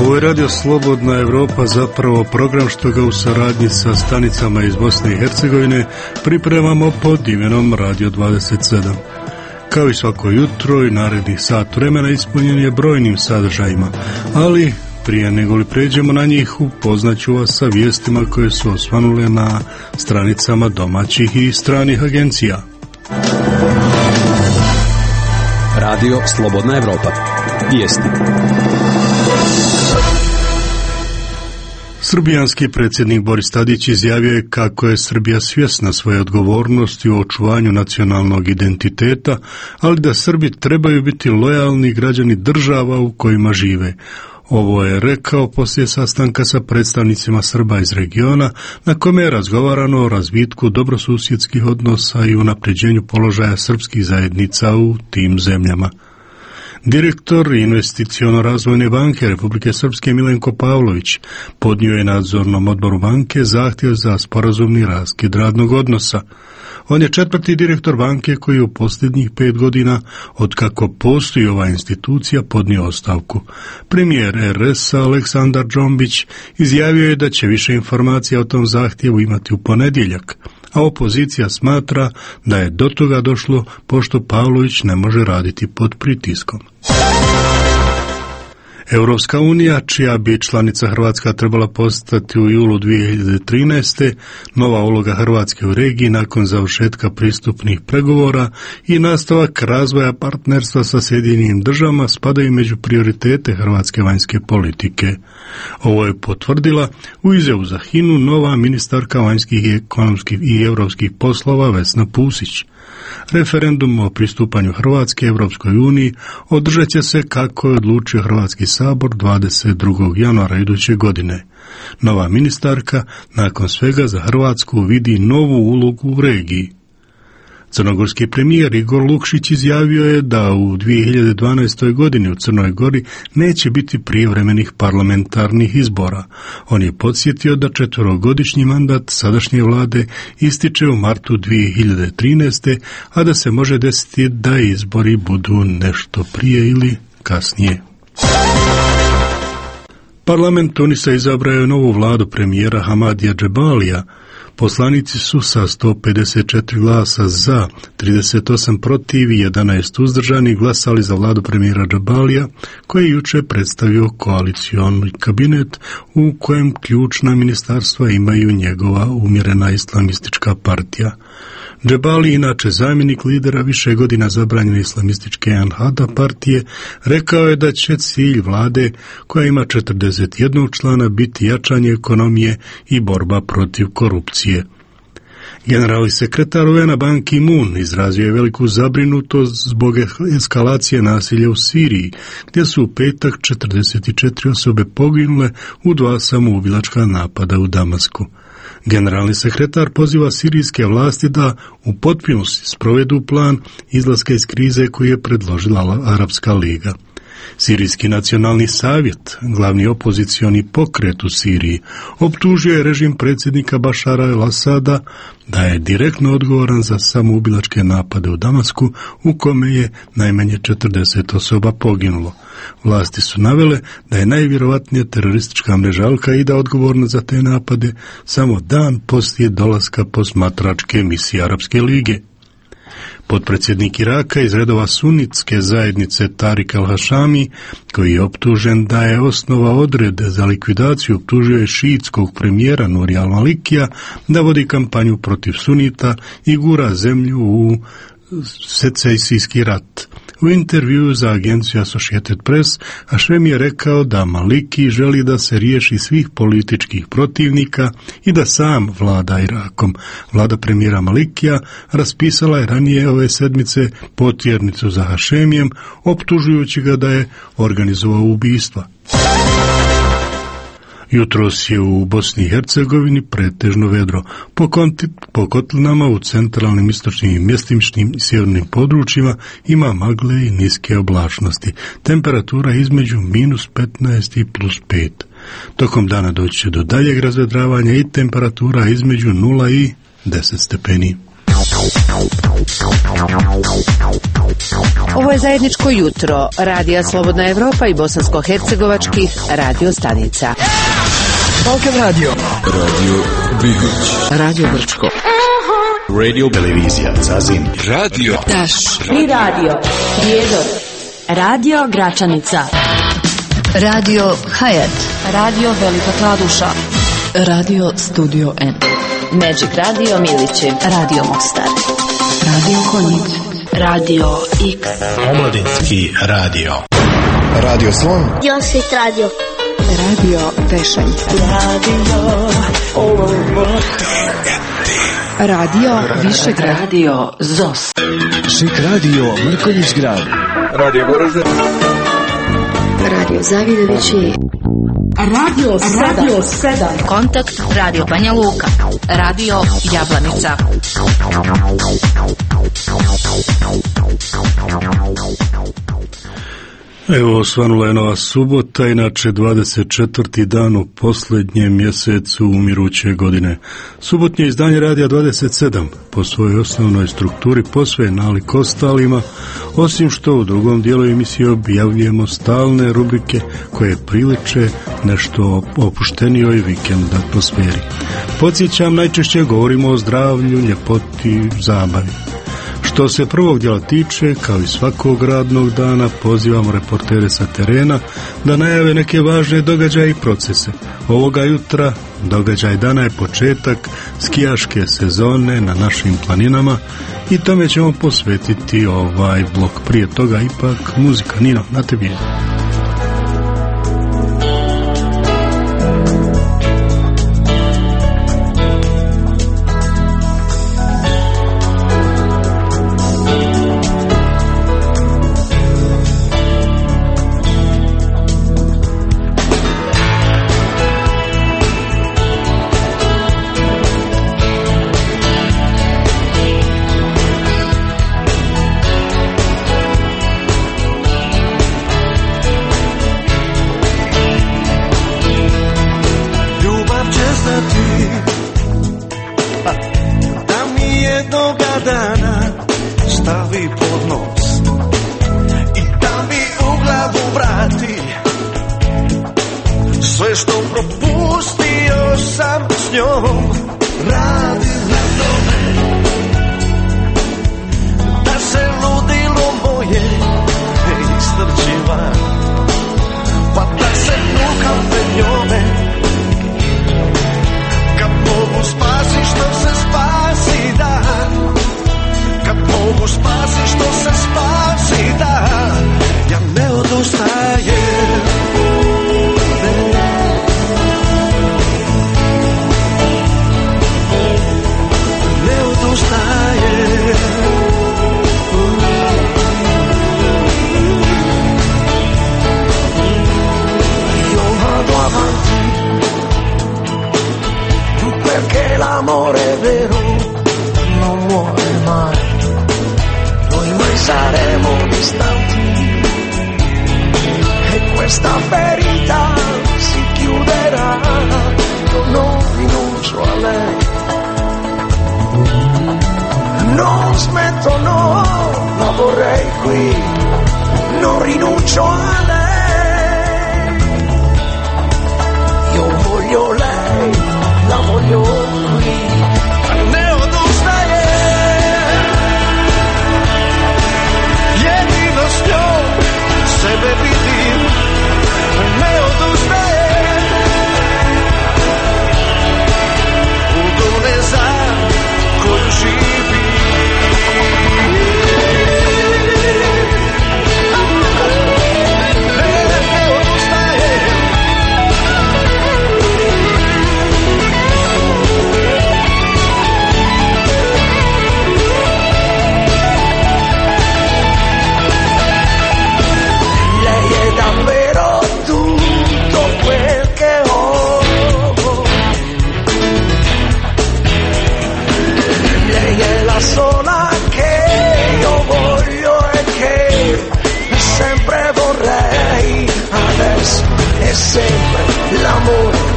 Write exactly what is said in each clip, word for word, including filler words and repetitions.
Ovo je Radio Slobodna Evropa, zapravo program što ga u saradnji sa stanicama iz Bosne i Hercegovine pripremamo pod imenom Radio dvadeset sedam. Kao i svako jutro i narednih sat vremena ispunjen je brojnim sadržajima, ali prije nego li pređemo na njih, upoznaću vas sa vijestima koje su osvanule na stranicama domaćih i stranih agencija. Radio Slobodna Evropa. Vijesti. Srbijanski predsjednik Boris Tadić izjavio je kako je Srbija svjesna svoje odgovornosti u očuvanju nacionalnog identiteta, ali da Srbi trebaju biti lojalni građani država u kojima žive. Ovo je rekao poslije sastanka sa predstavnicima Srba iz regiona, na kome je razgovarano o razvitku dobrosusjedskih odnosa i unapređenju položaja srpskih zajednica u tim zemljama. Direktor Investiciono-razvojne banke Republike Srpske Milenko Pavlović podnio je nadzornom odboru banke zahtjev za sporazumni raskid radnog odnosa. On je četvrti direktor banke koji u posljednjih pet godina, otkako postoji ova institucija, podnio ostavku. Premijer er es-a Aleksandar Džombić izjavio je da će više informacija o tom zahtjevu imati u ponedjeljak, a opozicija smatra da je do toga došlo pošto Pavlović ne može raditi pod pritiskom. Europska unija, čija bi članica Hrvatska trebala postati u julu dvije hiljade trinaeste, nova uloga Hrvatske u regiji nakon završetka pristupnih pregovora i nastavak razvoja partnerstva sa Sjedinjenim državama spadaju među prioritete hrvatske vanjske politike. Ovo je potvrdila u izjavu za HINA-u nova ministarka vanjskih i ekonomskih i europskih poslova Vesna Pusić. Referendum o pristupanju Hrvatske Europskoj uniji održat će se kako je odlučio Hrvatski sabor dvadeset drugog januara iduće godine. Nova ministarka nakon svega za Hrvatsku vidi novu ulogu u regiji. Crnogorski premijer Igor Lukšić izjavio je da u dvije hiljade dvanaestoj. godini u Crnoj Gori neće biti prijevremenih parlamentarnih izbora. On je podsjetio da četverogodišnji mandat sadašnje vlade ističe u martu dvije hiljade trinaeste. a da se može desiti da izbori budu nešto prije ili kasnije. Parlament Tunisa izabrao je novu vladu premijera Hamadija Džebalija. Poslanici su sa sto pedeset četiri glasa za, trideset osam protiv i jedanaest uzdržanih glasali za vladu premijera Džebalija, koji je jučer predstavio koalicioni kabinet u kojem ključna ministarstva imaju njegova umjerena islamistička partija. Džebali, inače zamjenik lidera više godina zabranjene islamističke Anhada partije, rekao je da će cilj vlade, koja ima četrdeset jednog člana, biti jačanje ekonomije i borba protiv korupcije. Generalni sekretar U N-a Ban Ki-moon izrazio je veliku zabrinutost zbog eskalacije nasilja u Siriji, gdje su u petak četrdeset četiri osobe poginule u dva samoubilačka napada u Damasku. Generalni sekretar poziva sirijske vlasti da u potpunosti sprovedu plan izlaska iz krize koju je predložila Arapska liga. Sirijski nacionalni savjet, glavni opozicioni pokret u Siriji, optužio je režim predsjednika Bašara el-Asada da je direktno odgovoran za samoubilačke napade u Damasku, u kome je najmanje četrdeset osoba poginulo. Vlasti su navele da je najvjerovatnija teroristička mreža Al-Qaida odgovorna za te napade samo dan poslije dolaska posmatračke misije Arapske lige. Potpredsjednik Iraka iz redova sunitske zajednice Tarik al-Hašami, koji je optužen da je osnova odrede za likvidaciju, optužio je šiitskog premijera Nuri al-Malikija da vodi kampanju protiv sunita i gura zemlju u secesijski rat. U intervjuu za agenciju Associated Press, Hašemi je rekao da Maliki želi da se riješi svih političkih protivnika i da sam vlada Irakom. Vlada premijera Malikija raspisala je ranije ove sedmice potjernicu za Hašemijem, optužujući ga da je organizovao ubistva. Jutros je u Bosni i Hercegovini pretežno vedro. Po, konti, po kotlinama u centralnim, istočnim i mjestimičnim i sjevernim područjima ima magle i niske oblačnosti. Temperatura između minus petnaest i plus pet. Tokom dana doći će do daljeg razvedravanja i temperatura između nula i deset stepeni. Ovo je zajedničko jutro Radija Slobodna Evropa i bosansko-hercegovačkih radio stanica. Balkan Radio. Radio Bihoć. Radio Brčko. Radio Televizija Zazin. Radio Taš. I radio Prijedor. Radio Gračanica. Radio Hayat. Radio Velika Kladuša. Radio Studio N. Magic Radio Milići. Radio Mostar. Radio Konjic. Radio X. Omladinski radio. Radio Slon. Josit radio. Radio Pešalj. Radio Radio Višegrad. Radio Zos. Šik Radio Mrkonjić Grad. Radio Goražde. Radio Zavidovići. Radio Radio sedam. Kontakt Radio Banja Luka. Radio Jablanica. Evo, osvanula je nova subota, inače dvadeset četvrti dan u posljednjem mjesecu umiruće godine. Subotnje izdanje Radija dvadeset sedam po svojoj osnovnoj strukturi posve nalik ostalima, osim što u drugom dijelu emisije objavljujemo stalne rubrike koje priliče nešto opuštenijoj vikend atmosferi. Podsjećam, najčešće govorimo o zdravlju, ljepoti, zabavi. Što se prvog dijela tiče, kao i svakog radnog dana, pozivamo reportere sa terena da najave neke važne događaje i procese. Ovoga jutra događaj dana je početak skijaške sezone na našim planinama i tome ćemo posvetiti ovaj blok. Prije toga ipak muzika. Nino, na tebi je.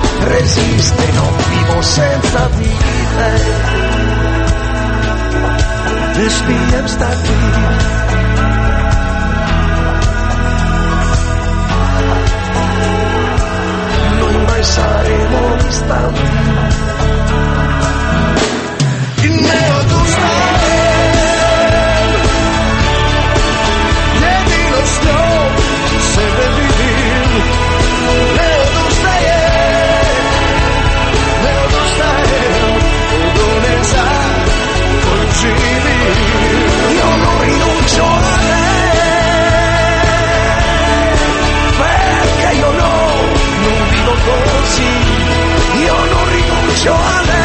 Resiste, non vivo senza di te. ne smijem stati. Noi mai saremo distanti i ne odustajem, jedino s njom sebe vidim. Ne odustajem, ne odustajem od one za koju živim. Io non rinuncio a lei, perché io no, non vivo così. Io non rinuncio a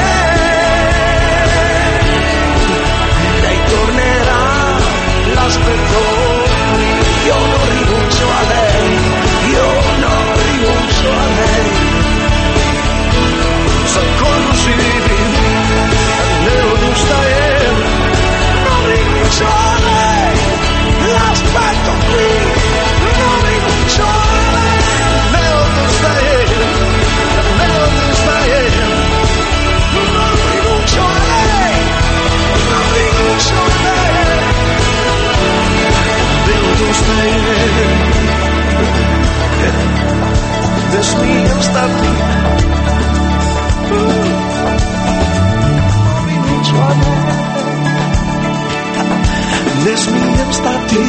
lei, lei tornerà, l'aspetto. Io non rinuncio a lei, io non rinuncio a lei. Za koju živim, ne odustajem, non rinuncio a lei, l'aspetto qui. Non rinuncio a lei, ne odustajem, ne odustajem, non rinuncio a lei, non rinuncio a lei, ne odustajem, ne smijem stati. Non rinuncio a lei, ne smijem stati.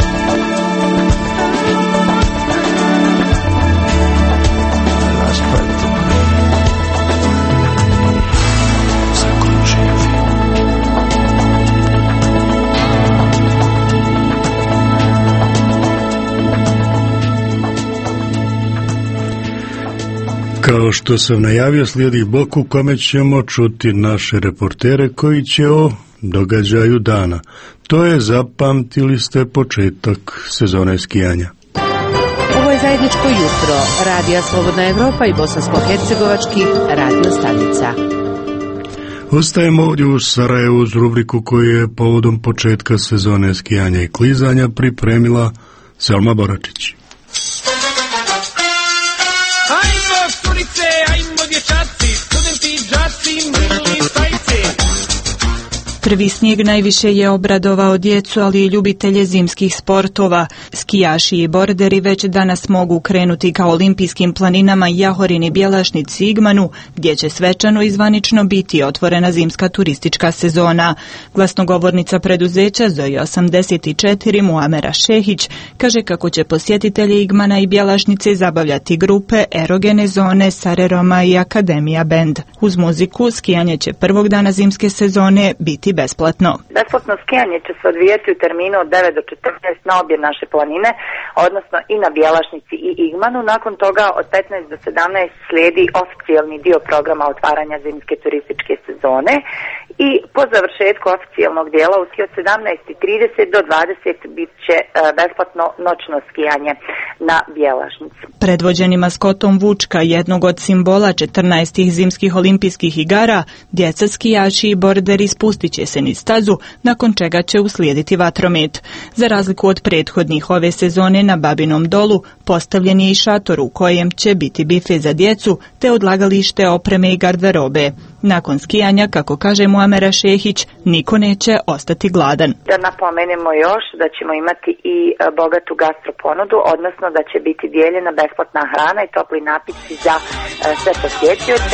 L'aspetto za koju živim. Kao što sam najavio, slijedi blok u kome ćemo čuti naše reportere koji će o događaju dana. To je Zapamtili ste početak sezone skijanja. Ovo je zajedničko jutro Radija Slobodna Evropa i bosansko-hercegovačkih radio stanica. Ostajemo ovdje u Sarajevu uz rubriku koju je povodom početka sezone skijanja i klizanja pripremila Selma Boračić. Ajmo curice, ajmo dječaci, studenti, džaci, mili stajci. Prvi snijeg najviše je obradovao djecu, ali i ljubitelje zimskih sportova. Skijaši i borderi već danas mogu krenuti ka olimpijskim planinama Jahorini, Bjelašnici i Igmanu, gdje će svečano i zvanično biti otvorena zimska turistička sezona. Glasnogovornica preduzeća Zoja osamdeset četiri Muamera Šehić kaže kako će posjetitelji Igmana i Bjelašnice zabavljati grupe Erogene zone, Sareroma i Akademija bend. Uz muziku skijanje će prvog dana zimske sezone biti besplatno. Besplatno skijanje će se odvijati u terminu od devet do četrnaest na obje naše planine, odnosno i na Bjelašnici i Igmanu. Nakon toga od petnaest do sedamnaest slijedi oficijalni dio programa otvaranja zimske turističke sezone i po završetku oficijalnog dijela od sedamnaest i trideset do dvadeset bit će besplatno noćno skijanje na Bjelašnici. Predvođeni maskotom Vučka, jednog od simbola četrnaestih zimskih olimpijskih igara, djeca skijači i borderi spustit će se niz stazu, nakon čega će uslijediti vatromet. Za razliku od prethodnih ove sezone na Babinom dolu, postavljen je i šator u kojem će biti bife za djecu, te odlagalište opreme i garderobe. Nakon skijanja, kako kaže Muamera Šehić, niko neće ostati gladan. Da napomenemo još da ćemo imati i bogatu gastroponudu, odnosno da će biti dijeljena besplatna hrana i topli napitci za sve posjetioce.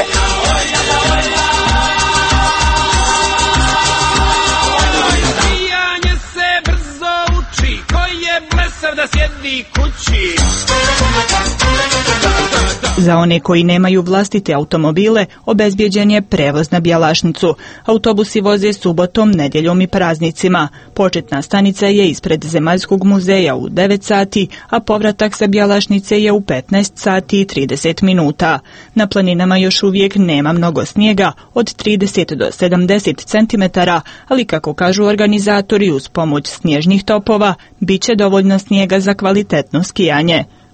Skijanje se brzo uči, ko je blesav da sjedi kući. Za one koji nemaju vlastite automobile, obezbjeđen je prevoz na Bjelašnicu. Autobusi voze subotom, nedjeljom i praznicima. Početna stanica je ispred Zemaljskog muzeja u devet sati, a povratak sa Bjelašnice je u petnaest sati i trideset minuta. Na planinama još uvijek nema mnogo snijega, od trideset do sedamdeset centimetara, ali kako kažu organizatori, uz pomoć snježnih topova, bit će dovoljno snijega za kvalitetno skijanje.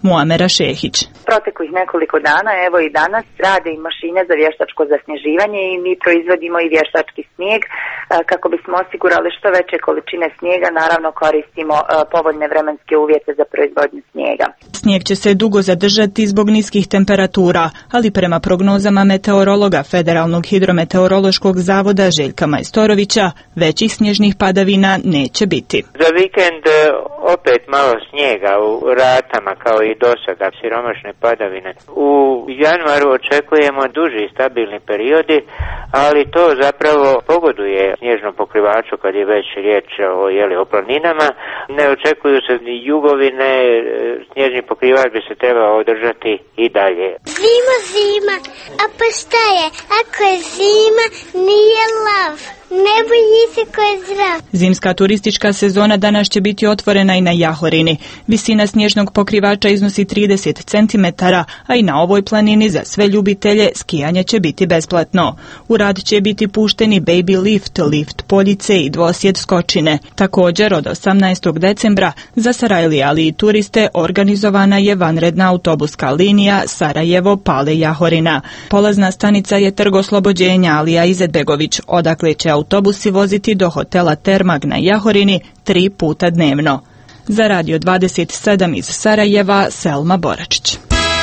Muamera Šehić. Proteklih nekoliko dana, evo i danas, rade i mašine za vještačko zasnježivanje i mi proizvodimo i vještački snijeg. Kako bismo osigurali što veće količine snijega, naravno koristimo povoljne vremenske uvjete za proizvodnju snijega. Snijeg će se dugo zadržati zbog niskih temperatura, ali prema prognozama meteorologa Federalnog hidrometeorološkog zavoda Željka Majstorovića, većih snježnih padavina neće biti. Za vikend opet malo snijega u ratama kao i do sada, siromašne padavine. U januaru očekujemo duži stabilni periodi, ali to zapravo pogoduje snježnom pokrivaču kad je već riječ o, jeli, o planinama. Ne očekuju se ni jugovine, snježni pokrivač bi se trebao održati i dalje. Zima, zima, a pa šta je? Ako je zima, nije lav. Ne boji se ko je zdrav. Zimska turistička sezona danas će biti otvorena i na Jahorini. Visina snježnog pokrivača iznosi trideset centimetara, a i na ovoj planini za sve ljubitelje skijanje će biti besplatno. U rad će biti pušteni baby lift, lift poljice i dvosjed skočine. Također od osamnaestog decembra za Sarajlije, ali i turiste organizovana je vanredna autobuska linija Sarajevo-Pale Jahorina. Polazna stanica je Trg Oslobođenja Alija Izetbegović, odakle će autobusi voziti do hotela Termag na Jahorini tri puta dnevno. Za Radio dvadeset sedam iz Sarajeva, Selma Boračić.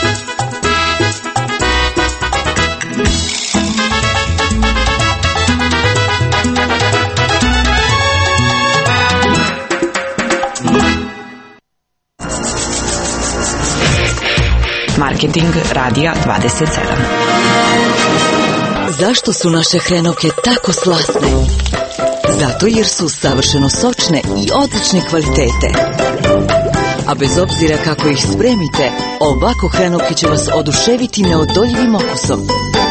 Marketing Radija dvadeset sedam. Zašto su naše hrenovke tako slatne? Zato jer su savršeno sočne i odlične kvalitete. A bez obzira kako ih spremite, ovako hrenovke će vas oduševiti neodoljivim okusom.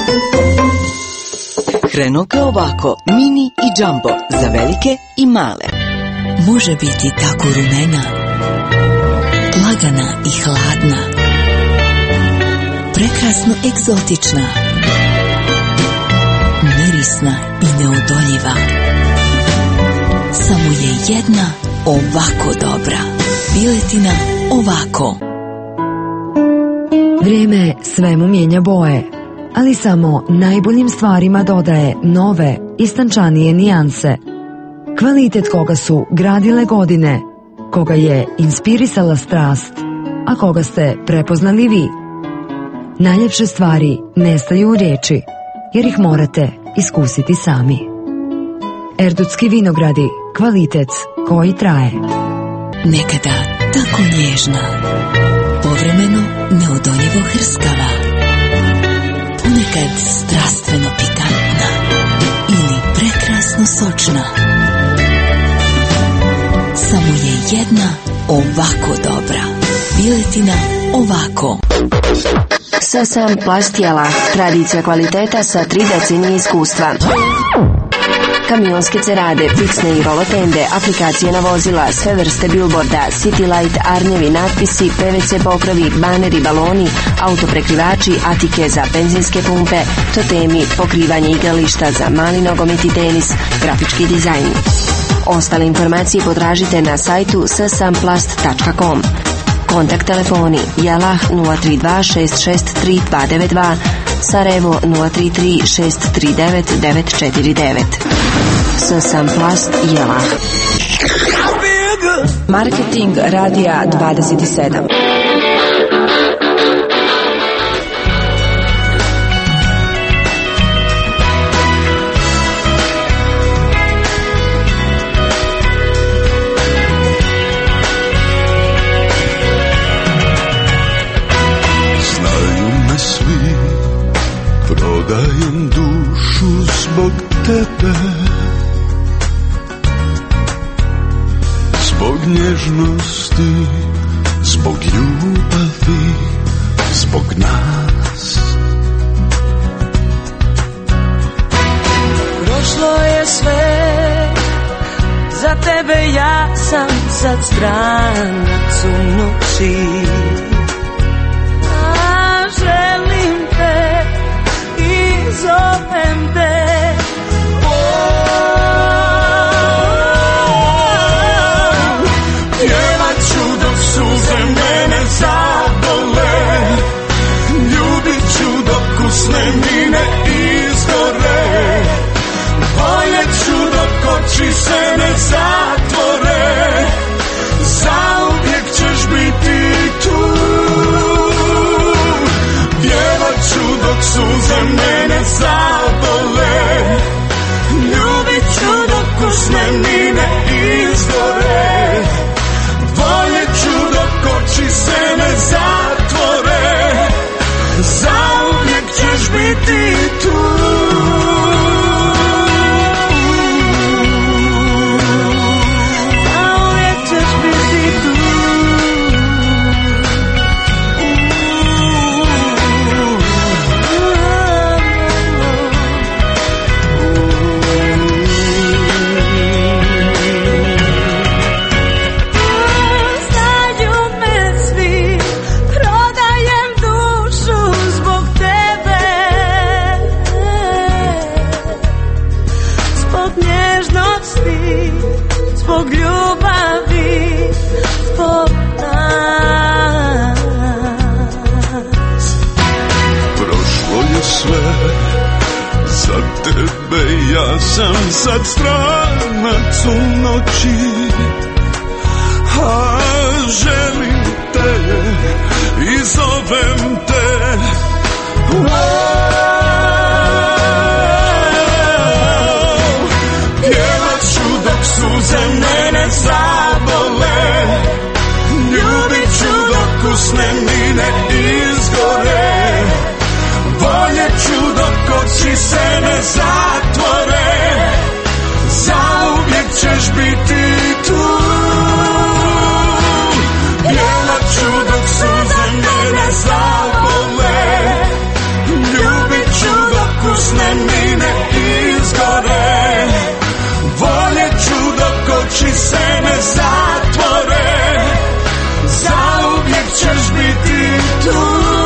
Hrenovke ovako, mini i jumbo, za velike i male. Može biti tako rumena, lagana i hladna, prekrasno egzotična, mirisna i neodoljiva. Samo je jedna ovako dobra. Piletina ovako. Vrijeme svemu mijenja boje, ali samo najboljim stvarima dodaje nove, istančanije nijanse. Kvalitet koga su gradile godine, koga je inspirisala strast, a koga ste prepoznali vi. Najljepše stvari nestaju u riječi, jer ih morate iskusiti sami. Erdutski vinogradi, kvalitet koji traje. Nekada tako nježna, povremeno neodoljivo hrskava, ponekad strastveno pikantna ili prekrasno sočna. Samo je jedna ovako dobra. Piletina ovako. Sasan Plastijala, tradicija kvaliteta sa tri decenije iskustva. Kamionske cerade, fiksne i rolotende, aplikacije na vozila, sve vrste billboarda, city light, arnjevi, natpisi, P V C pokrovi, baneri, baloni, autoprekrivači, atike za benzinske pumpe, totemi, pokrivanje igrališta za mali nogomet i tenis, grafički dizajn. Ostale informacije potražite na sajtu sasanplast tačka com. Kontakt telefoni Jelah nula tri dva šest šest tri dva devet dva, Sarajevo nula tri tri šest tri devet devet četiri devet. Sasanplast Jelah. Marketing Radija dvadeset sedam. Prodajem dušu zbog tebe, zbog nježnosti, zbog ljubavi, zbog nas. Prošlo je sve, za tebe ja sam sad stranac u noći. A želim te i zovem te. Pjevat ću dok suze mene zabole. usnenine izgore. Voljet ću dok oči se ne zatvore. Zauvijek ćeš biti tu. Ja sam sad stranac u noći, a želim te i zovem te. Pjevat ću dok suze mene zabole, ljubit ću dok usnenine izgore. Voljet ću dok oči se ne zatvore. Zauvijek ćeš biti tu. Pjevat ću dok suze mene zabole, ljubit ću dok usnenine izgore. Voljet ću dok oči se ne zatvore. Zauvijek ćeš biti tu.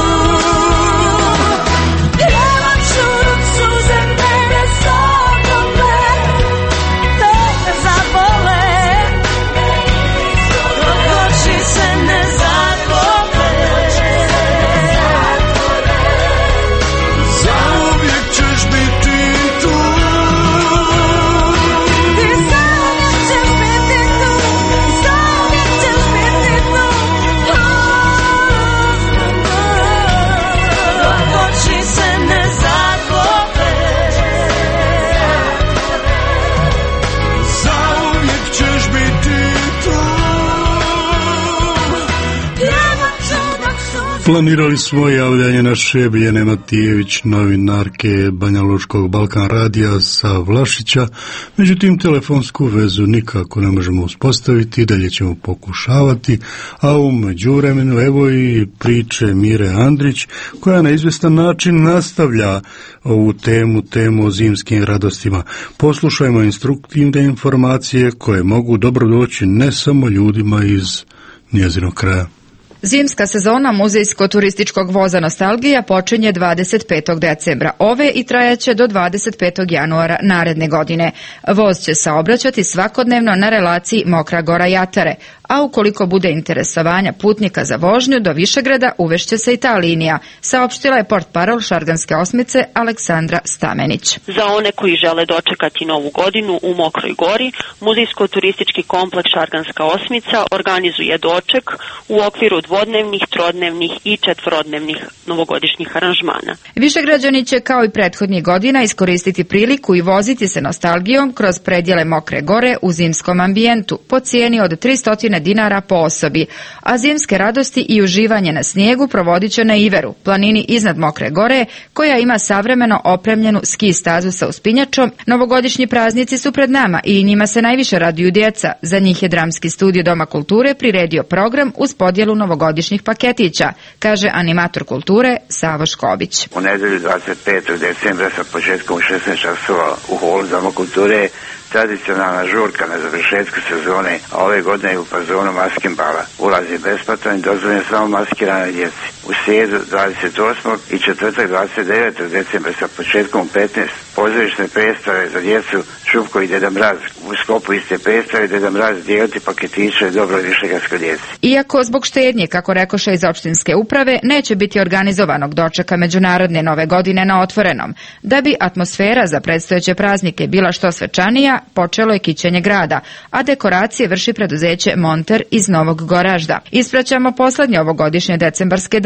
Planirali smo javljanje naše Biljane Matijević, novinarke Banjalučkog Balkan radija sa Vlašića, međutim telefonsku vezu nikako ne možemo uspostaviti, dalje ćemo pokušavati, a u međuvremenu evo i priče Mire Andrić, koja na izvestan način nastavlja ovu temu, temu o zimskim radostima. Poslušajmo instruktivne informacije koje mogu dobro doći ne samo ljudima iz njezinog kraja. Zimska sezona muzejsko-turističkog voza Nostalgija počinje dvadeset petog decembra ove i trajaće do dvadeset petog januara naredne godine. Voz će saobraćati svakodnevno na relaciji Mokra Gora Jatare, a ukoliko bude interesovanja putnika za vožnju do Višegrada uvešće se i ta linija, saopštila je portparol Šarganske osmice Aleksandra Stamenić. Za one koji žele dočekati novu godinu u Mokroj Gori, muzejsko-turistički kompleks Šarganska osmica organizuje doček u okviru dvodnevnih, trodnevnih i četvorodnevnih novogodišnjih aranžmana. Višegrađani će kao i prethodnih godina iskoristiti priliku i voziti se nostalgijom kroz predjele Mokre Gore u zimskom ambijentu po cijeni od tristo dinara po osobi, a zimske radosti i uživanje na snijegu provodit će na Iveru, planini iznad Mokre Gore, koja ima savremeno opremljenu ski stazu sa uspinjačom. Novogodišnji praznici su pred nama i njima se najviše raduju djeca. Za njih je Dramski studio Doma kulture priredio program uz podjelu novogodišnjih paketića, kaže animator kulture Savo Škobić. U nedelju dvadeset petog decembra sa početkom u šesnaest časova u holu Doma kulture tradicionalna žurka na završetku sezone, a ove godine je u fazonu maskenbala. Ulaz je besplatan i dozvoljen samo maskiranoj djeci. U srijedu dvadeset osmog i četvrtak dvadeset devetog decembra sa početkom u petnaest pozorišne predstave za djecu Šupko i Deda Mraz. U sklopu iste predstave Deda Mraz dijeliti paketiće dobro višegradskoj djeci. Iako zbog štednje, kako rekoše iz opštinske uprave, neće biti organizovanog dočeka međunarodne nove godine na otvorenom. Da bi atmosfera za predstojeće praznike bila što svečanija, počelo je kićenje grada, a dekoracije vrši preduzeće Monter iz Novog Goražda. Ispraćamo poslednje ovogodišnje decembarske dane.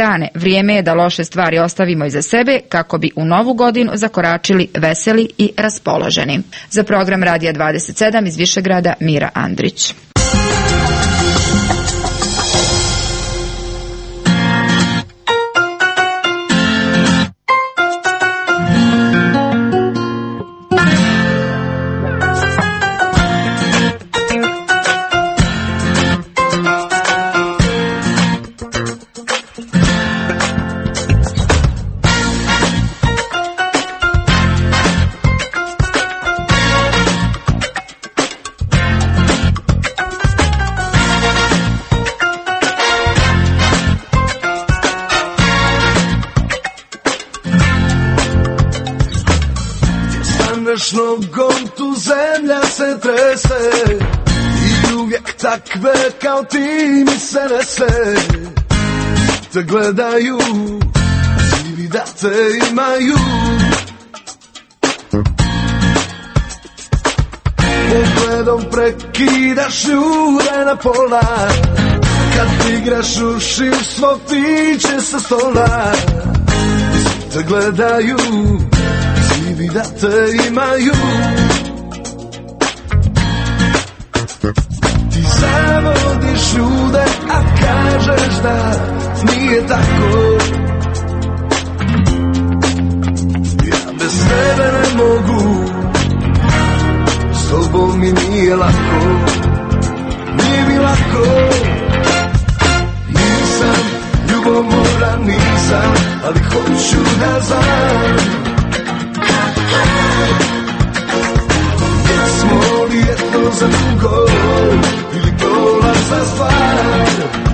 strane. Vrijeme je da loše stvari ostavimo iza sebe kako bi u novu godinu zakoračili veseli i raspoloženi. Za program Radija dvadeset sedam iz Višegrada Mira Andrić. Nogom tu zemlja se trese i uvijek takve kao ti mi se nese. Te gledaju, živi da te imaju. Pogledom prekidaš ljude na pola, kad igraš uši svog piće sa stola. Te gledaju, živi da te imaju. Ti zavodiš ljude, a kažeš da nije tako. Ja bez tebe ne mogu, s tobom mi nije lako. Nije mi lako. Nisam ljubomoran, nisam, ali hoću da znam. Jesmo li jedno za drugo ili prolazna stvar?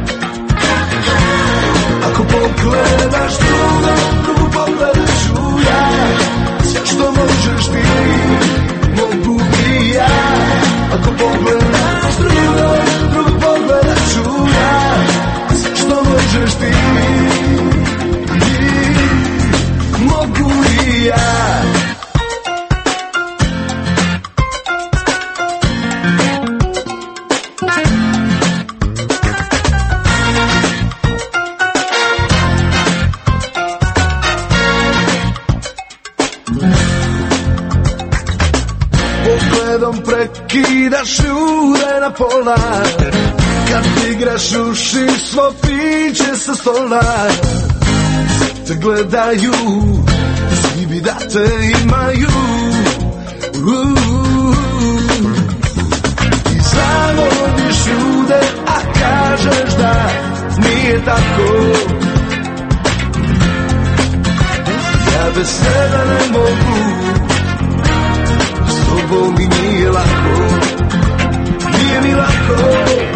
Ako pogledaš drugo, drugu pogledat ću ja. Sve što možeš ti, mogu i ja. Ako pogledaš drugo, drugu pogledat ću ja. Sve što možeš ti, mogu i ja. Prekidaš ljude na pola, kad igraš uši svo piće sa stola. Te gledaju, svi bi da te imaju. I zavodiš ljude, a kažeš da nije tako. Ja bez sebe ne mogu, ovo mi nije lako, nije mi lako.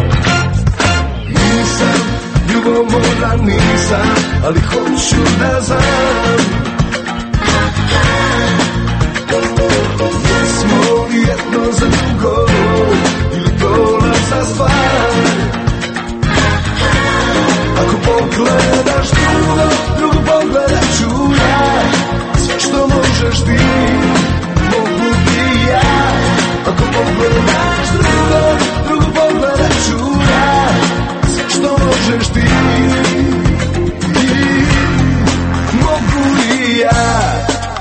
Nisam ljubomoran, nisam, ali hoću da znam. Jesmo li jedno za drugo ili prolazna stvar? Ako pogledaš drugo, drugu pogledat ću ja. Sve što možeš ti, mogu ti ja. Ako pogledaš drugo, drugu pogledat ću ja. Sve što možeš ti, mogu i ja.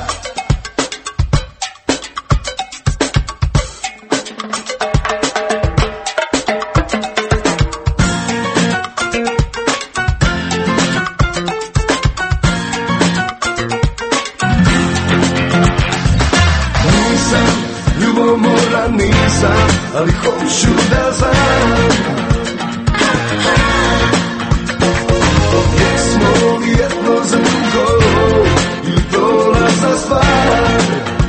Nisam, ali hoću da znam. Jesmo li jedno za drugo ili prolazna stvar?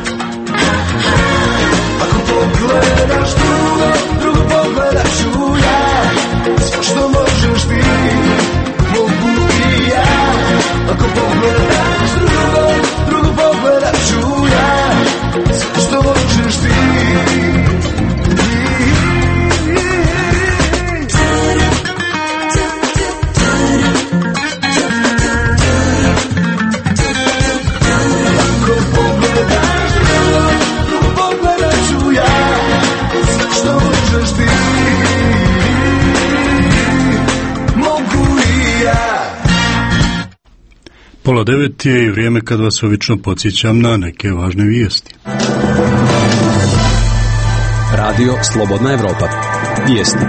Ako pogledaš drugo, drugo pogledat ću ja. Sve što možeš ti, mogu i ja. Ako pogledaš drugo, drugo pogledat ću ja. Sve što možeš ti, Pola devet je i vrijeme kad vas obično podsjećam na neke važne vijesti. Radio Slobodna Evropa. Vijesti.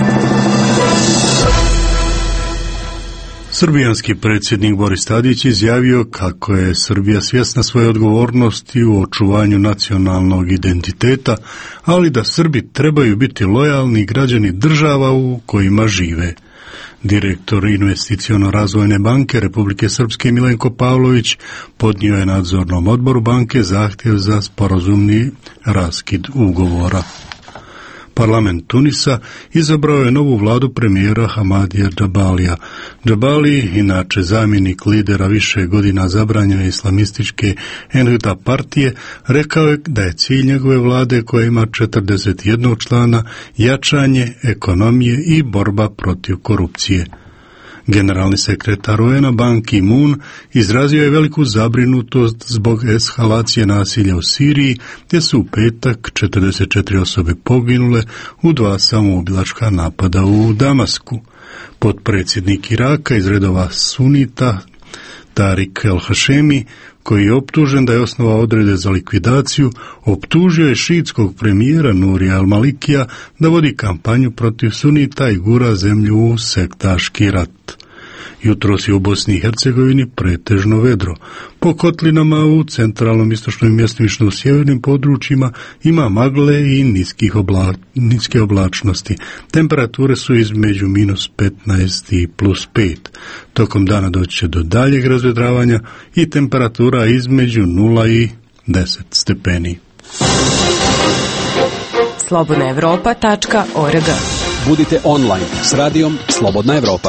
Srbijanski predsjednik Boris Tadić izjavio kako je Srbija svjesna svoje odgovornosti u očuvanju nacionalnog identiteta, ali da Srbi trebaju biti lojalni građani država u kojima žive. Direktor Investiciono-razvojne banke Republike Srpske Milenko Pavlović podnio je nadzornom odboru banke zahtjev za sporazumni raskid ugovora. Parlament Tunisa izabrao je novu vladu premijera Hamadija Džabalija. Džabali, inače zamjenik lidera više godina zabranjene islamističke Ennahda partije, rekao je da je cilj njegove vlade, koja ima četrdeset jedan člana, jačanje ekonomije i borba protiv korupcije. Generalni sekretar U N-a Ban Ki-moon izrazio je veliku zabrinutost zbog eskalacije nasilja u Siriji, gdje su u petak četrdeset četiri osobe poginule u dva samoubilačka napada u Damasku. Potpredsjednik Iraka iz redova sunita Tarik el-Hašemi, koji je optužen da je osnovao odrede za likvidaciju, optužio je šiitskog premijera Nurija al-Malikija da vodi kampanju protiv sunita i gura zemlju u sektaški rat. Jutros je u Bosni i Hercegovini pretežno vedro. Po kotlinama u centralnom, istočnom i mjestimično u sjevernim područjima ima magle i niskih obla, niske oblačnosti. Temperature su između minus petnaest i plus pet. Tokom dana doći će do daljeg razvedravanja i temperatura između nula i deset stepeni. slobodna evropa tačka org. Budite online s radijom Slobodna Evropa.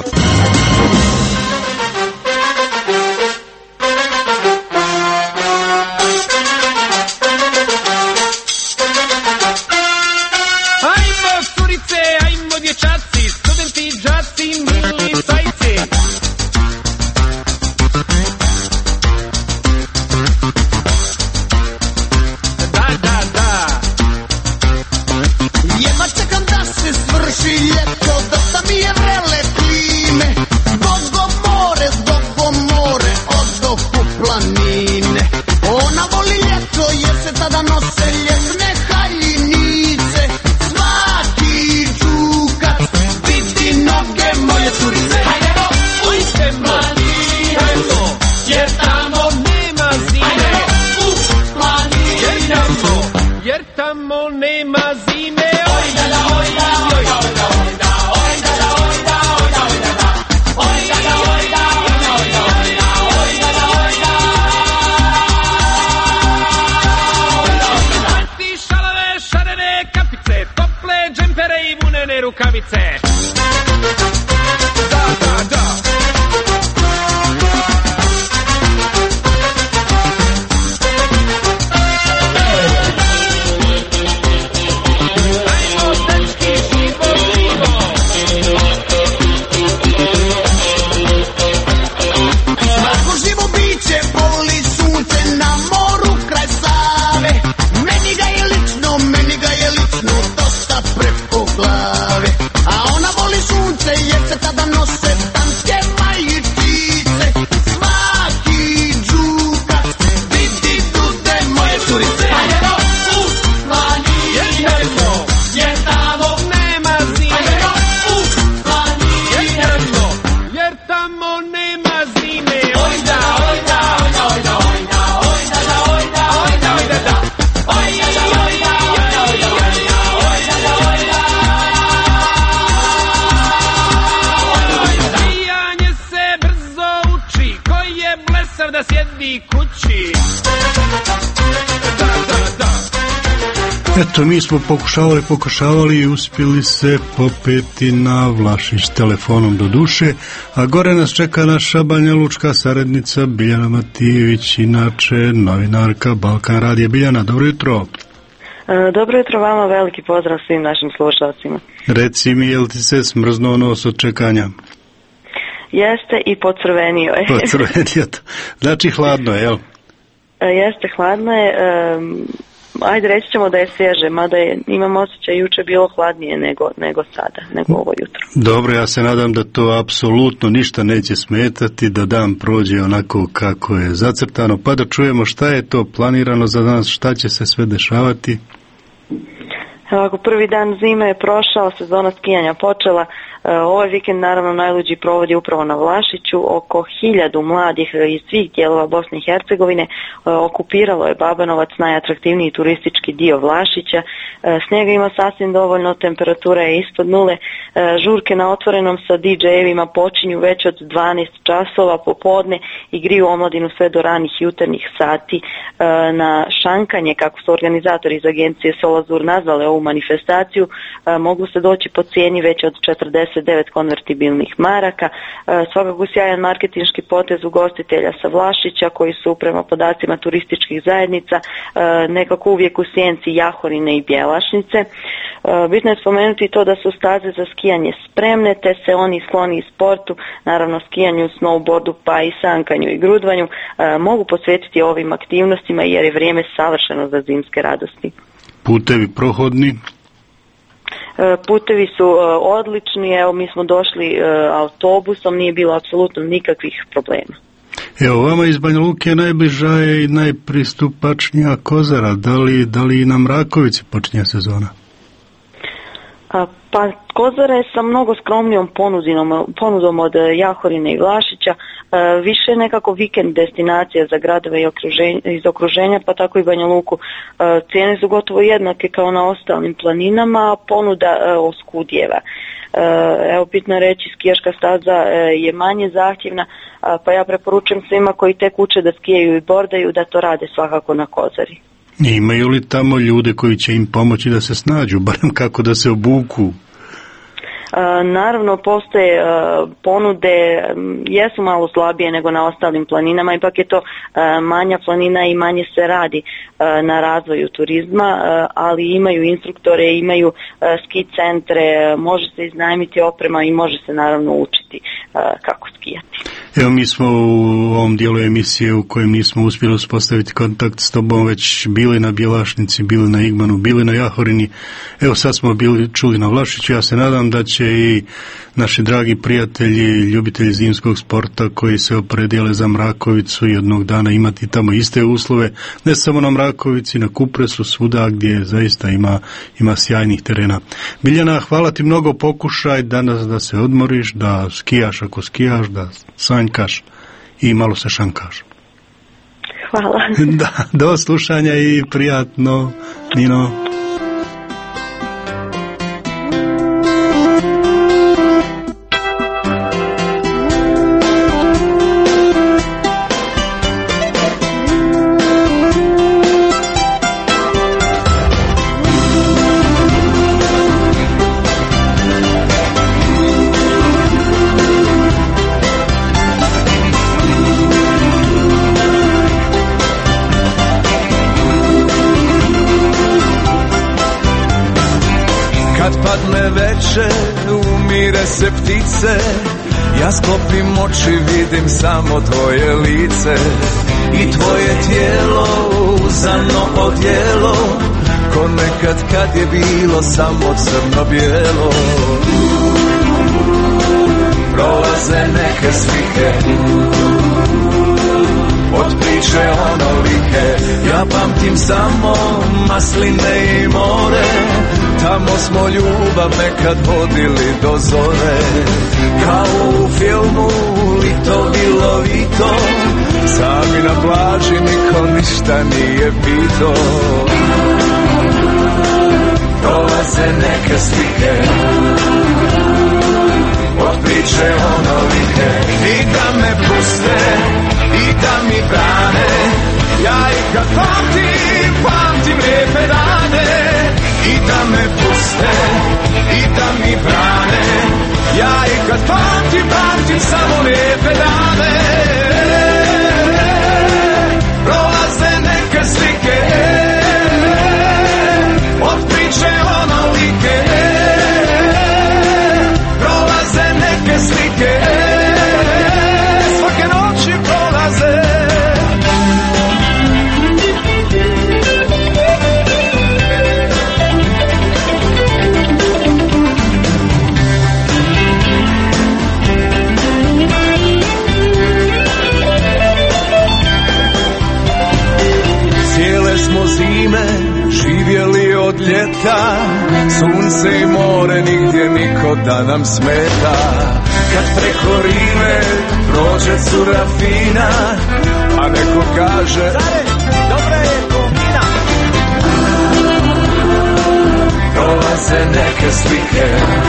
Eto, mi smo pokušavali, pokušavali i uspjeli se popeti na Vlašić telefonom do duše, a gore nas čeka naša banjalučka saradnica Biljana Matijević, inače novinarka Balkan radija. Biljana, dobro jutro. Dobro jutro vama, veliki pozdrav svim našim slušalcima. Reci mi, jel ti se smrznuo nos od čekanja? Jeste i pocrvenio je. Pocrvenio, znači hladno je, jel? Jeste, hladno je. ajde reći ćemo da je svježe, mada je, imam osjećaj juče bilo hladnije nego, nego sada, nego ovo jutro. Dobro, ja se nadam da to apsolutno ništa neće smetati, da dan prođe onako kako je zacrtano, pa da čujemo šta je to planirano za danas, šta će se sve dešavati. Ovako, prvi dan zime je prošao, sezona skijanja počela. Ovaj vikend naravno najluđi provodi upravo na Vlašiću. Oko hiljadu mladih iz svih dijelova Bosne i Hercegovine okupiralo je Babanovac, najatraktivniji turistički dio Vlašića. Snijega ima sasvim dovoljno, temperatura je ispod nule. Žurke na otvorenom sa di džejevima počinju već od dvanaest časova popodne i griju omladinu sve do ranih jutarnjih sati. Na šankanje, kako su organizatori iz agencije Solazur nazvale ovu manifestaciju, mogu se doći po cijeni već od četrdeset devet konvertibilnih maraka. Svakako sjajan marketinški potez ugostitelja sa Vlašića, koji su prema podacima turističkih zajednica nekako uvijek u sjenci Jahorine i Bjelašnice. Bitno je spomenuti to da su staze za skijanje spremne, te se oni skloni sportu, naravno skijanju, snowboardu, pa i sankanju i grudvanju, mogu posvetiti ovim aktivnostima jer je vrijeme savršeno za zimske radosti. Putevi prohodni? Putevi su odlični, evo mi smo došli autobusom, nije bilo apsolutno nikakvih problema. Evo, vama iz Banja Luke najbliža je i najpristupačnija Kozara, da li, da li i na Mrakovici počinje sezona? Pa Kozara je sa mnogo skromnijom ponudom od Jahorine i Vlašića, više nekako vikend destinacija za gradove iz okruženja, pa tako i Banja Luku. Cijene su gotovo jednake kao na ostalim planinama, a ponuda oskudijeva. Evo, bitno je reći, skijaška staza je manje zahtjevna, pa ja preporučujem svima koji tek uče da skijaju i bordaju da to rade svakako na Kozari. Imaju li tamo ljude koji će im pomoći da se snađu, barem kako da se obuku? Naravno, postoje ponude, jesu malo slabije nego na ostalim planinama, ipak je to manja planina i manje se radi na razvoju turizma, ali imaju instruktore, imaju ski centre, može se iznajmiti oprema i može se naravno učiti kako skijati. Evo, mi smo u ovom dijelu emisije u kojem nismo uspjeli uspostaviti kontakt s tobom već bili na Bjelašnici, bili na Igmanu, bili na Jahorini. Evo, sad smo bili čuli na Vlašiću. Ja se nadam da će i naši dragi prijatelji, ljubitelji zimskog sporta koji se opredijele za Mrakovicu jednog dana imati tamo iste uslove, ne samo na Mrakovici, na Kupresu, svuda gdje zaista ima, ima sjajnih terena. Biljana, hvala ti mnogo, pokušaj danas da se odmoriš, da skijaš ako skijaš, da sanjkaš i malo se šankaš. Hvala. Da, do slušanja i prijatno, Nino. Umire se ptice, ja sklopim oči, vidim samo tvoje lice i tvoje tijelo uzano odjelo, ko nekad kad je bilo samo crno-bijelo. Prolaze neke slike od priče onolike, ja pamtim samo masline i more, tamo smo ljubav nekad vodili do zore. Kao u filmu Lito bilo Vito, sami na plaži niko ništa nije pito. Dolaze neke slike od priče onolike, i da me puste i da mi brane, ja i kad pamtim, pamtim lijepe dane. I da me puste, i da mi brane, ja i kad pamtim, pamtim samo lijepe dane. Prolaze neke slike od priče onolike, prolaze neke slike, svake noći prolaze. sunce i more, nigdje niko da nam smeta. Kad preko Rime prođe cura fina, a neko kaže dobra je komina. Prolaze neke slike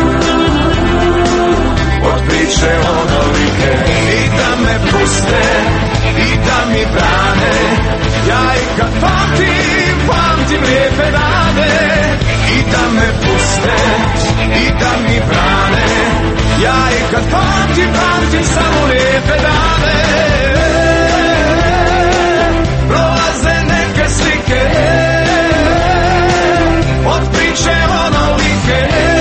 od priče onolike, i da me puste i da mi brane, ja i kad pamtim, pamtim lijepe dane. I da me puste i da mi brane, ja i kad pamtim, pamtim samo lijepe dane. Prolaze neke slike od priče onolike,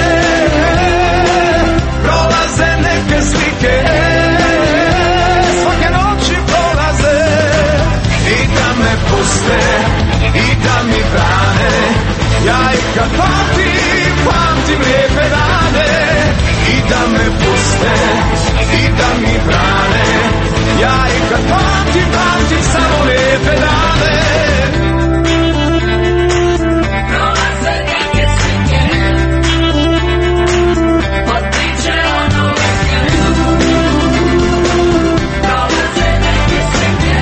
prolaze neke slike, svake noći prolaze. I da me puste i da mi brane, ja i kad pamtim, pamtim lijepe dane. I da me puste i da mi brane, ja i kad pamtim, pamtim samo lijepe dane. Prolaze neke slike od priče onolike, prolaze neke slike,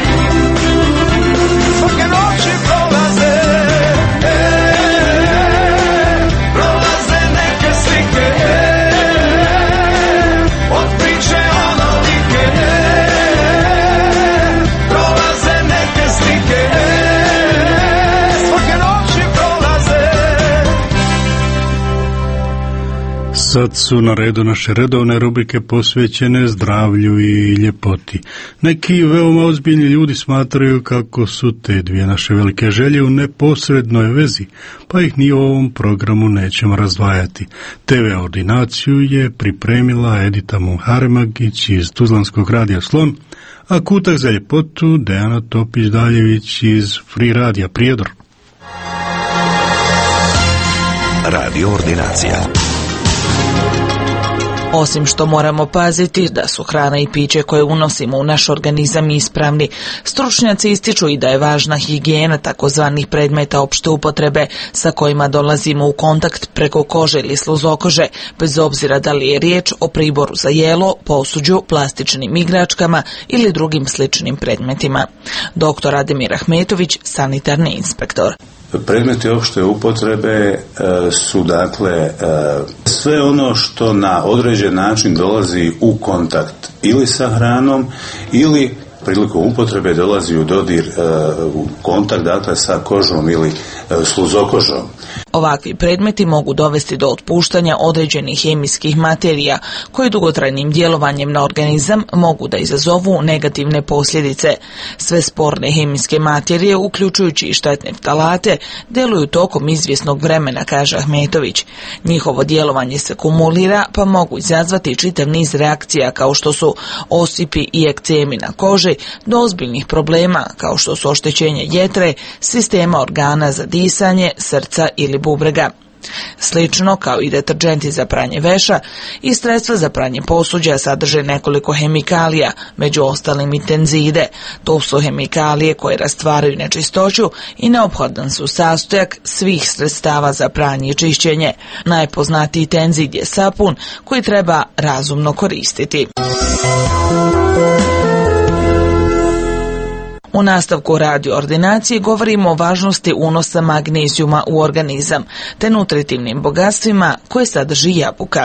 svake noći prolaze. Prolaze neke slike od priče onolike, prolaze neke slike, svake noći prolaze. Sad su na redu naše redovne rubrike posvećene zdravlju i ljepoti. Neki veoma ozbiljni ljudi smatraju kako su te dvije naše velike želje u neposrednoj vezi, pa ih ni u ovom programu nećemo razdvajati. te ve ordinaciju je pripremila Edita Muharemagić iz Tuzlanskog radija Slon, a kutak za ljepotu Dejana Topić-Daljević iz Free radija Prijedor. Radio ordinacija. Osim što moramo paziti da su hrana i piće koje unosimo u naš organizam ispravni, stručnjaci ističu i da je važna higijena takozvanih predmeta opšte upotrebe sa kojima dolazimo u kontakt preko kože ili sluzokože, bez obzira da li je riječ o priboru za jelo, posuđu, plastičnim igračkama ili drugim sličnim predmetima. Doktor Ademir Ahmetović, sanitarni inspektor. Predmeti opšte upotrebe e, su dakle e, sve ono što na određen način dolazi u kontakt ili sa hranom ili prilikom upotrebe dolazi u dodir, e, u kontakt dakle sa kožom ili e, sluzokožom. Ovakvi predmeti mogu dovesti do otpuštanja određenih hemijskih materija koji dugotrajnim djelovanjem na organizam mogu da izazovu negativne posljedice. Sve sporne hemijske materije, uključujući i štetne ftalate, djeluju tokom izvjesnog vremena, kaže Ahmetović. Njihovo djelovanje se kumulira pa mogu izazvati čitav niz reakcija kao što su osipi i ekcemi na koži, do ozbiljnih problema kao što su oštećenje jetre, sistema organa za disanje, srca ili bubrega. Slično kao i deterdženti za pranje veša i sredstva za pranje posuđa sadrže nekoliko hemikalija, među ostalim i tenzide. To su hemikalije koje rastvaraju nečistoću i neophodan su sastojak svih sredstava za pranje i čišćenje. Najpoznatiji tenzid je sapun koji treba razumno koristiti. U nastavku radio ordinacije govorimo o važnosti unosa magnezijuma u organizam te nutritivnim bogatstvima koje sadrži jabuka.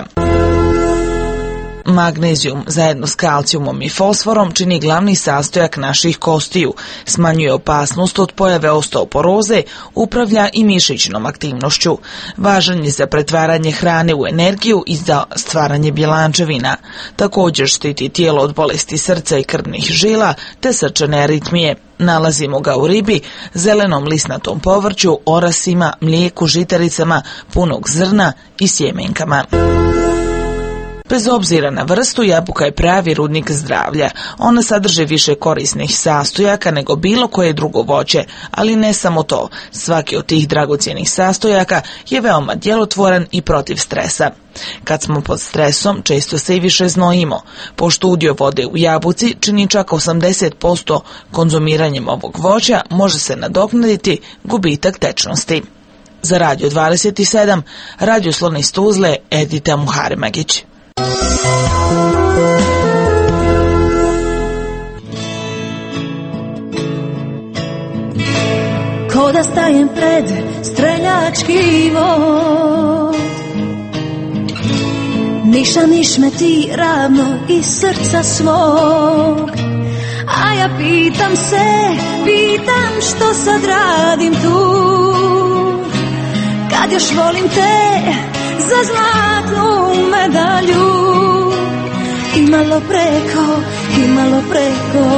Magnezijum zajedno s kalcijumom i fosforom čini glavni sastojak naših kostiju, smanjuje opasnost od pojave osteoporoze, upravlja i mišićnom aktivnošću. Važan je za pretvaranje hrane u energiju i za stvaranje bjelančevina. Također štiti tijelo od bolesti srca i krvnih žila te srčane aritmije. Nalazimo ga u ribi, zelenom lisnatom povrću, orasima, mlijeku, žitaricama, punog zrna i sjemenkama. Bez obzira na vrstu, jabuka je pravi rudnik zdravlja. Ona sadrži više korisnih sastojaka nego bilo koje drugo voće, ali ne samo to. Svaki od tih dragocjenih sastojaka je veoma djelotvoran i protiv stresa. Kad smo pod stresom, često se i više znojimo. Pošto udio vode u jabuci čini čak osamdeset posto, konzumiranjem ovog voća može se nadoknaditi gubitak tečnosti. Za Radio dvadeset sedam, Radio iz Tuzle, Edita Muharemagić. Ko da stajem pred streljački vod, niša niš me ti ravno iz srca svog. A ja pitam se, pitam što sad radim tu, kad još volim te za zlatnu medalju. I malo preko, i malo preko.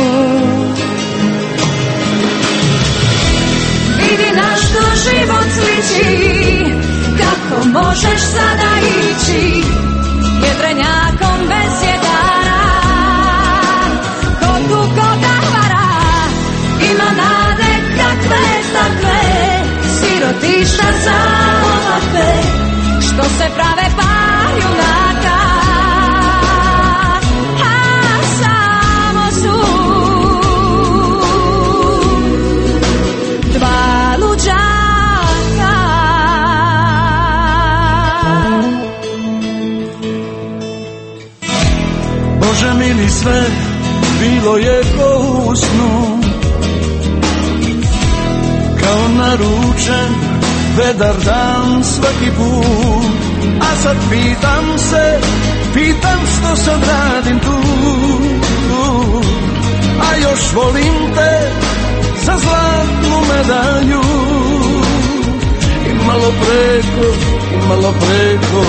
Vidi na što život sliči, kako možeš sada ići jedrenjakom bez jedara. Ko tu koga vara, ima nade kakve takve, sirotišta za ovakve, što se prave par junaka. A samo su dva luđaka. Bože mili, sve bilo je ko u snu, kao naručen vedar dan svaki put. A sad pitam se, pitam što sad radim tu, a još volim te za zlatnu medalju. I malo preko, i malo preko.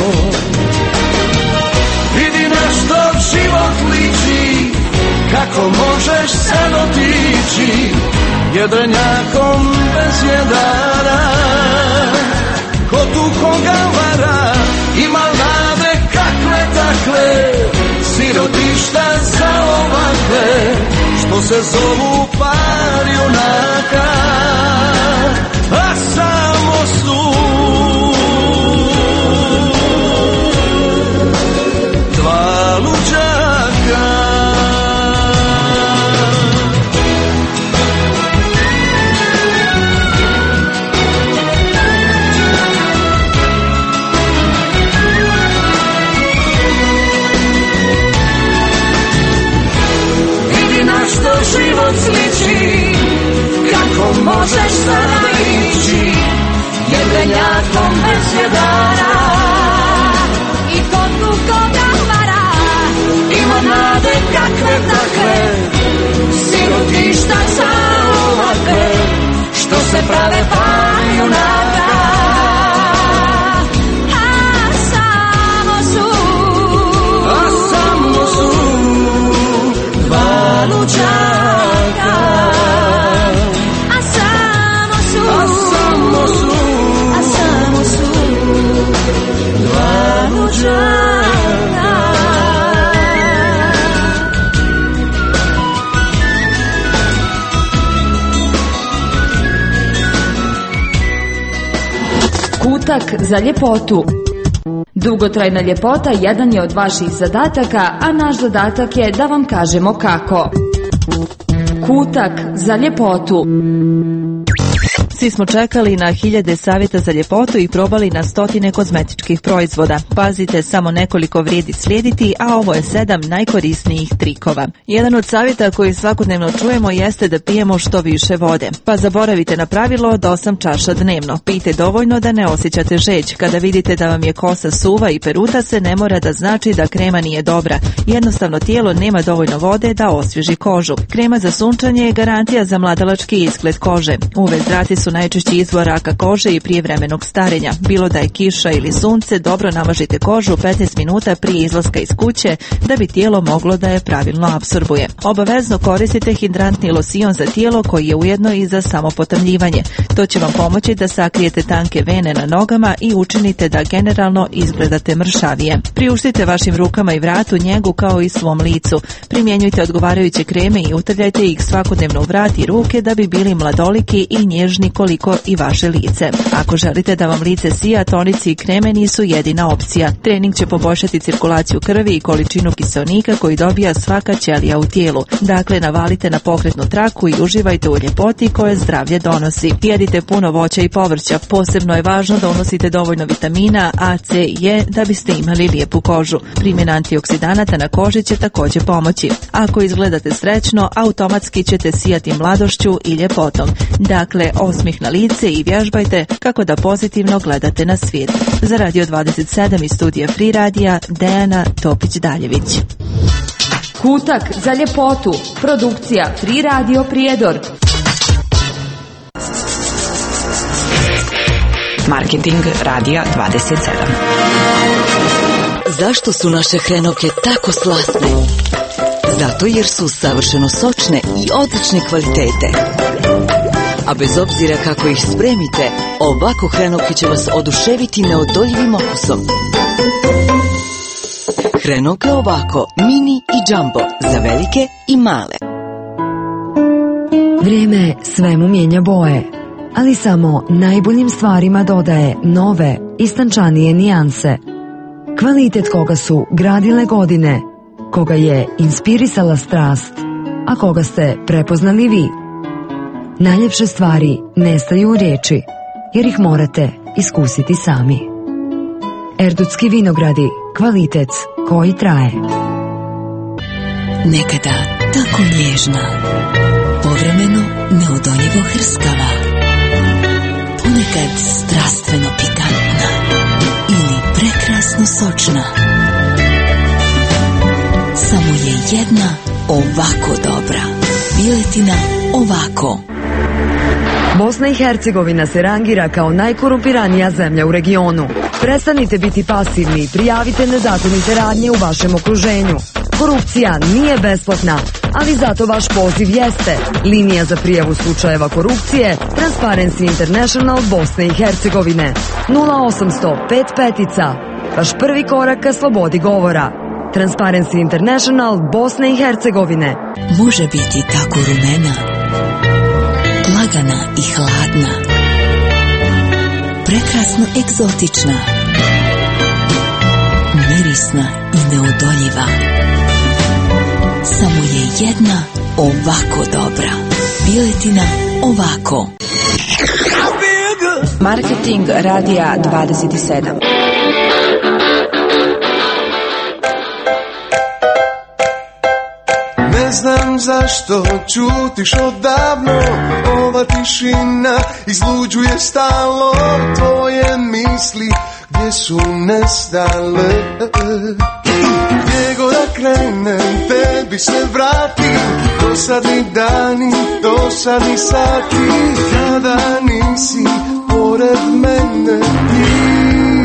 Vidi na što život liči, kako možeš sad otići jedrenjakom bez jedara. Ko tu koga vara, ima nade kakve takve, sirotišta za ovakve, što se zovu par junaka. A samo su dva luđaka. Što život sliči, kako možeš sada ići jedrenjakom bez jedara. I ko tu koga vara, ima nade kakve takve, sirotišta za ovakve, što se prave par junaka. A samo su, a samo su dva luđaka. A samo su, a samo su, a samo su dva luđaka. Kutak za ljepotu. Dugotrajna ljepota jedan je od vaših zadataka, a naš zadatak je da vam kažemo kako. Kutak za ljepotu. Svi smo čekali na hiljade savjeta za ljepotu i probali na stotine kozmetičkih proizvoda. Pazite, samo nekoliko vrijedi slijediti, a ovo je sedam najkorisnijih trikova. Jedan od savjeta koji svakodnevno čujemo jeste da pijemo što više vode. Pa zaboravite na pravilo od osam čaša dnevno. Pijte dovoljno da ne osjećate žeđ. Kada vidite da vam je kosa suva i peruta se, ne mora da znači da krema nije dobra. Jednostavno tijelo nema dovoljno vode da osvježi kožu. Krema za sunčanje je garancija za mladalački izgled kože. U ve zraci su najčešći izvor raka kože i prijevremenog starenja. Bilo da je kiša ili sunce, dobro namažite kožu petnaest minuta prije izlaska iz kuće da bi tijelo moglo da je pravilno apsorbuje. Obavezno koristite hidrantni losion za tijelo koji je ujedno i za samopotamljivanje. To će vam pomoći da sakrijete tanke vene na nogama i učinite da generalno izgledate mršavije. Priuštite vašim rukama i vratu njegu kao i svom licu. Primjenjujte odgovarajuće kreme i utrljajte ih svakodnevno u vrat i ruke da bi bili mladoliki i nježni koliko i vaše lice. Ako želite da vam lice sija, tonici i kreme nisu jedina opcija. Trening će poboljšati cirkulaciju krvi i količinu kiseonika koji dobija svaka ćelija u tijelu. Dakle, navalite na pokretnu traku i uživajte u ljepoti koje zdravlje donosi. Jedite puno voća i povrća. Posebno je važno da unosite dovoljno vitamina A, C i E da biste imali lijepu kožu. Primjena antioksidanata na koži će također pomoći. Ako izgledate srećno, automatski ćete sijati mladošću i ljepotom. Dakle, osmih na lice i vježbajte kako da pozitivno gledate na svijet. Za Radio dvadeset sedam iz studija Free Radija, Dejana Topić-Daljević. Kutak za ljepotu. Produkcija Free Radio Prijedor. Marketing Radija dvadeset sedam. Zašto su naše hrenovke tako slasne? Zato jer su savršeno sočne i odlične kvalitete. A bez obzira kako ih spremite, ovako hrenovke će vas oduševiti neodoljivim okusom. Hrenovke ovako, mini i jumbo, za velike i male. Vrijeme svemu mijenja boje, ali samo najboljim stvarima dodaje nove, istančanije nijanse. Kvalitet koga su gradile godine, koga je inspirisala strast, a koga ste prepoznali vi. Najljepše stvari nestaju u riječi, jer ih morate iskusiti sami. Erdutski vinogradi, kvalitet koji traje. Nekada tako nježna, povremeno neodoljivo hrskava, ponekad strastveno pikantna ili prekrasno sočna. Samo je jedna ovako dobra. Piletina ovako. Bosna i Hercegovina se rangira kao najkorumpiranija zemlja u regionu. Prestanite biti pasivni i prijavite nezakonite radnje u vašem okruženju. Korupcija nije besplatna, ali zato vaš poziv jeste. Linija za prijavu slučajeva korupcije Transparency International Bosne i Hercegovine. nula osamsto pet petica. Vaš prvi korak ka slobodi govora. Transparency International Bosne i Hercegovine. Može biti tako rumena, lagana i hladna, prekrasno egzotična, mirisna i neodoljiva. Samo je jedna ovako dobra. Piletina ovako. Marketing Radija dvadeset sedam. Ne znam zašto čutiš odavno, ova tišina izluđuje stalno. Tvoje misli gdje su nestale, gdje god da krenem tebi se vratim. Dosadni dani, dosadni sati, kada nisi pored mene ti.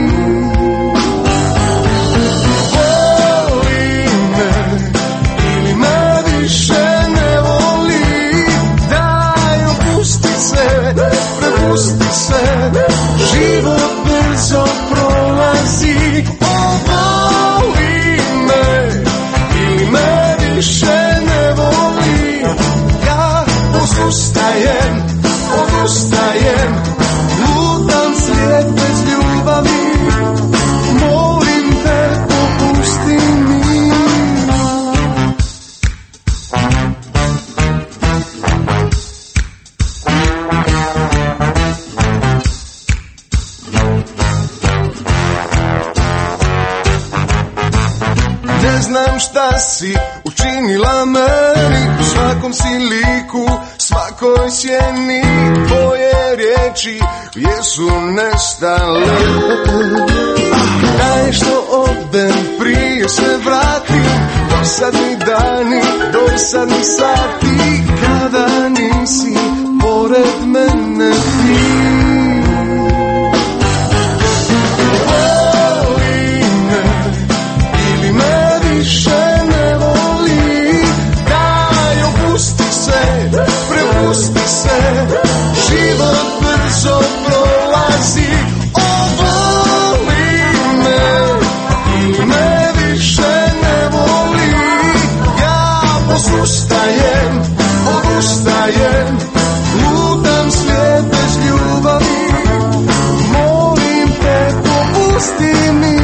Prepusti se, život brzo prolazi. Voli me ili me više ne voli. Ja odustajem, odustajem, lutam slijed bez ljubavi. Molim te, popusti mi. Ne znam šta si učinila meni, u svakom si liku, svakoj sjeni. Tvoje riječi jesu nestale. Daj što odem, prije se vratim. Dosadni dani, dosadni sati, kada nisi pored mene ti. Prepusti se, život brzo prolazi. Voli me ili me više ne voli. Ja posustajem, pusti mi.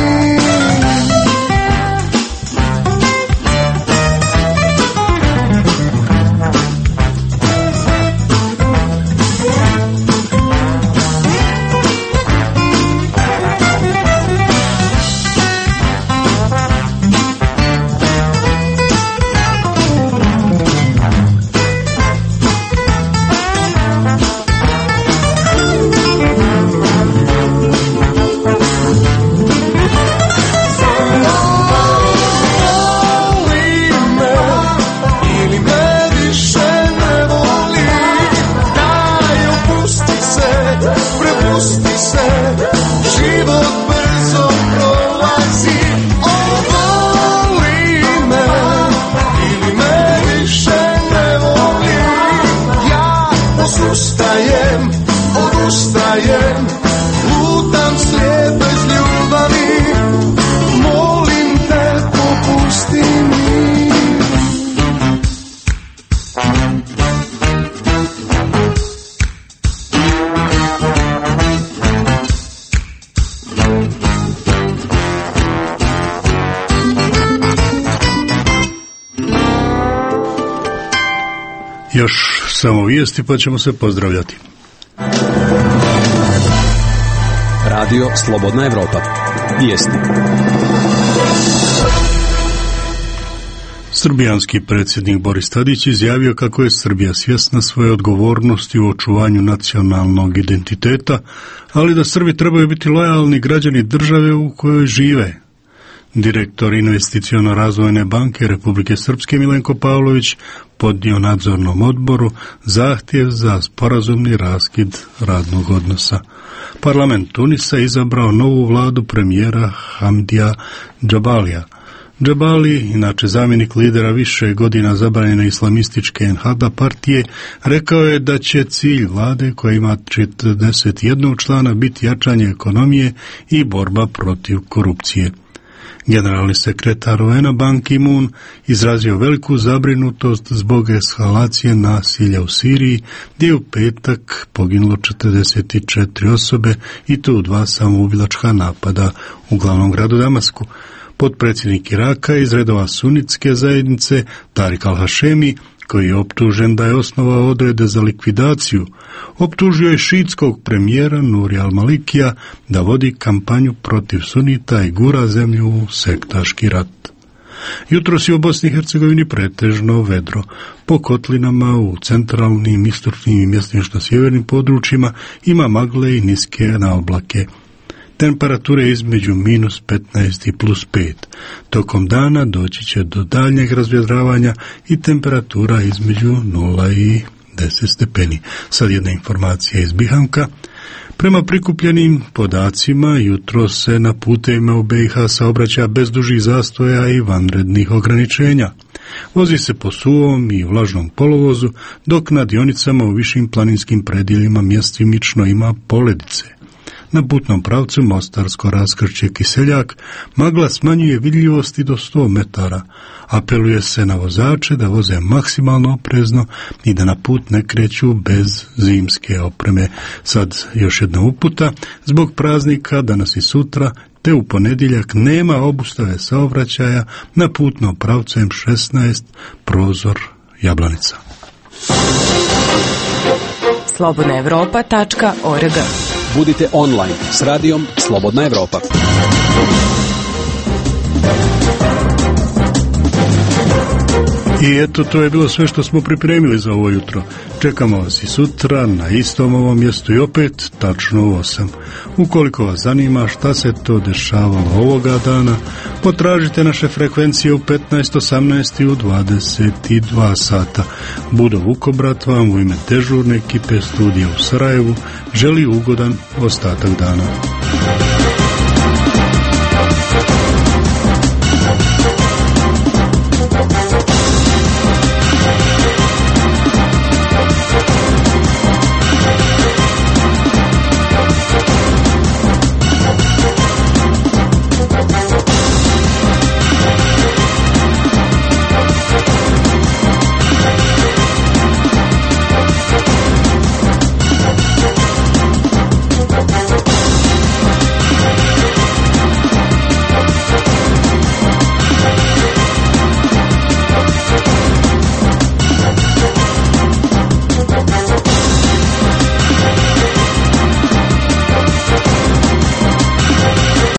Još samo vijesti pa ćemo se pozdravljati. Radio Slobodna Evropa. Vijesti. Srbijanski predsjednik Boris Tadić izjavio kako je Srbija svjesna svoje odgovornosti u očuvanju nacionalnog identiteta, ali da Srbi trebaju biti lojalni građani države u kojoj žive. Direktor Investiciono-razvojne banke Republike Srpske Milenko Pavlović podnio nadzornom odboru zahtjev za sporazumni raskid radnog odnosa. Parlament Tunisa izabrao novu vladu premijera Hamdija Džabalija. Džabali, inače zamjenik lidera više godina zabranjene islamističke Ennahda partije, rekao je da će cilj vlade koja ima četrdeset jedan člana biti jačanje ekonomije i borba protiv korupcije. Generalni sekretar U N-a Ban Ki-moon izrazio veliku zabrinutost zbog eskalacije nasilja u Siriji, gdje je u petak poginulo četrdeset četiri osobe i to u dva samoubilačka napada u glavnom gradu Damasku. Potpredsjednik Iraka iz redova sunitske zajednice Tarik al-Hašemi, koji je optužen da je osnovao odrede za likvidaciju, optužio je šiitskog premijera Nuri al-Malikija da vodi kampanju protiv sunita i gura zemlju u sektaški rat. Jutros je u Bosni i Hercegovini pretežno vedro. Po kotlinama u centralnim, istočnim i mjestimično sjevernim područjima ima magle i niske naoblake. Temperature između minus petnaest i plus pet. Tokom dana doći će do daljnjeg razvjedravanja i temperatura između nula i deset stepeni. Sad jedna informacija iz Bihamka. Prema prikupljenim podacima, jutro se na putevima u B i H saobraća bez dužih zastoja i vanrednih ograničenja. Vozi se po suvom i vlažnom kolovozu, dok na dionicama u višim planinskim predjelima mjestimično ima poledice. Na putnom pravcu Mostarsko raskršće Kiseljak magla smanjuje vidljivosti do sto metara. Apeluje se na vozače da voze maksimalno oprezno i da na put ne kreću bez zimske opreme. Sad još jedna uputa, zbog praznika danas i sutra te u ponedjeljak nema obustave saobraćaja na putnom pravcu M šesnaest prozor Jablanica. slobodna evropa tačka org. Budite online s radijom Slobodna Evropa. I eto, to je bilo sve što smo pripremili za ovo jutro. Čekamo vas i sutra na istom ovom mjestu i opet tačno u osam. Ukoliko vas zanima šta se to dešavalo ovoga dana, potražite naše frekvencije u petnaest, osamnaest i u dvadeset dva sata. Budo Vukobrat vam u ime dežurne ekipe studija u Sarajevu želi ugodan ostatak dana.